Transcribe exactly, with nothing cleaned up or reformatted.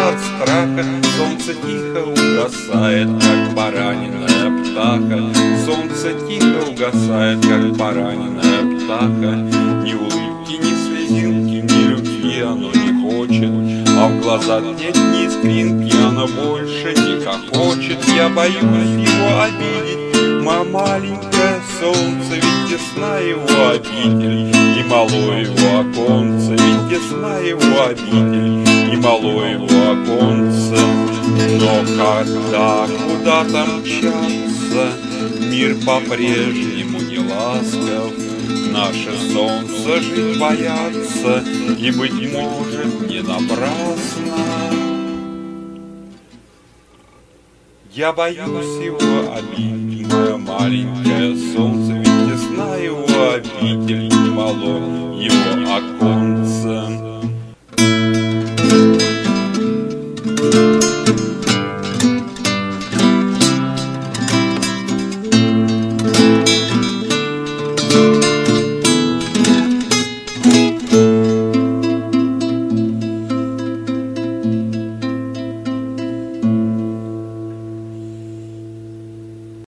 от страха. Солнце тихо угасает, как пораненная птаха. Солнце тихо угасает, как пораненная птаха. Ни улыбки, ни слезинки, ни любви оно не хочет, а в глазах нет ни искринки, оно больше не хохочет. Я боюсь его обидеть, мое маленькое солнце, ведь тесна его обитель, и мало его оконце, ведь тесна его обитель, и мало его оконце. Но когда куда-то мчаться, мир по-прежнему не ласков. Наше солнце жить боятся, и, быть может, не напрасно. Я боюсь его обидеть, мое маленькое солнце, ведь тесна его обитель, и мало его оконца.